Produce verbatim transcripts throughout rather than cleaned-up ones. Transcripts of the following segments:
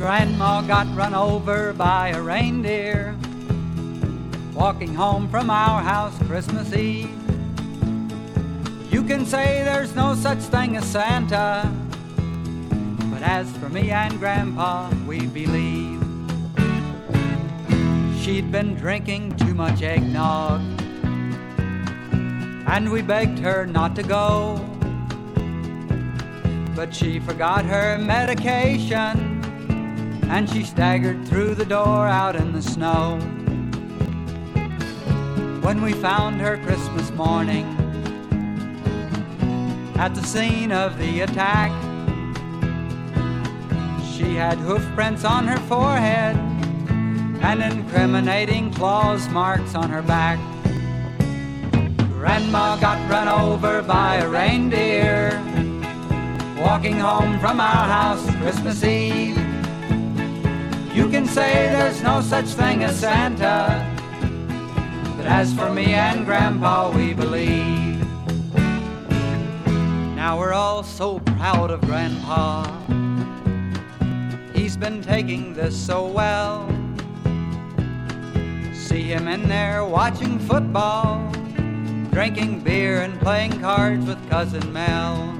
Grandma got run over by a reindeer walking home from our house Christmas Eve. You can say there's no such thing as Santa, but as for me and Grandpa, we believe. She'd been drinking too much eggnog, and we begged her not to go, but she forgot her medication, and she staggered through the door out in the snow. When we found her Christmas morning at the scene of the attack, she had hoof prints on her forehead and incriminating claws marks on her back. Grandma got run over by a reindeer walking home from our house Christmas Eve. You can say there's no such thing as Santa, but as for me and Grandpa, we believe. Now we're all so proud of Grandpa. He's been taking this so well. See him in there watching football, drinking beer and playing cards with Cousin Mel.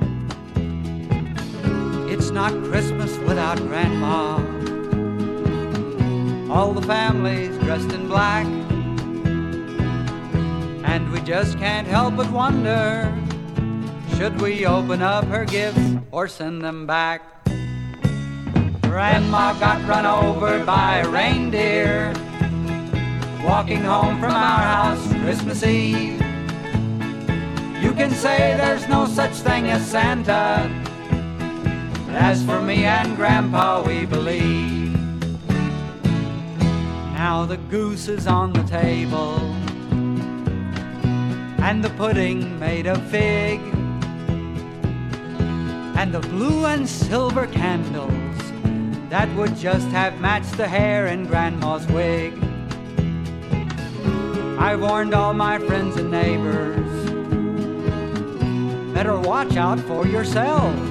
It's not Christmas without Grandma. All the family's dressed in black, and we just can't help but wonder, should we open up her gifts or send them back? Grandma got run over by a reindeer walking home from our house Christmas Eve. You can say there's no such thing as Santa, but as for me and Grandpa, we believe. Now the goose is on the table, and the pudding made of fig, and the blue and silver candles that would just have matched the hair in Grandma's wig. I warned all my friends and neighbors, better watch out for yourselves.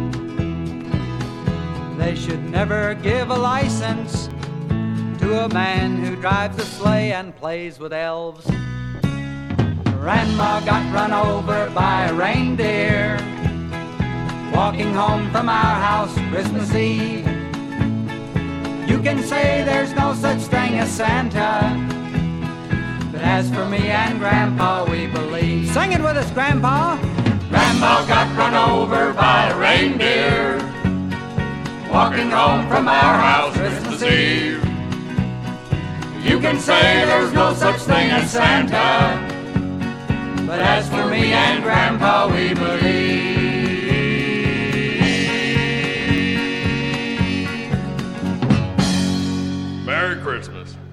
They should never give a license to a man who drives a sleigh and plays with elves. Grandma got run over by a reindeer walking home from our house Christmas Eve. You can say there's no such thing as Santa, but as for me and Grandpa, we believe. Sing it with us, Grandpa. Grandma got run over by a reindeer walking home from our house Christmas Eve. You can say there's no such thing as Santa, but as for me and Grandpa, we believe. Merry Christmas.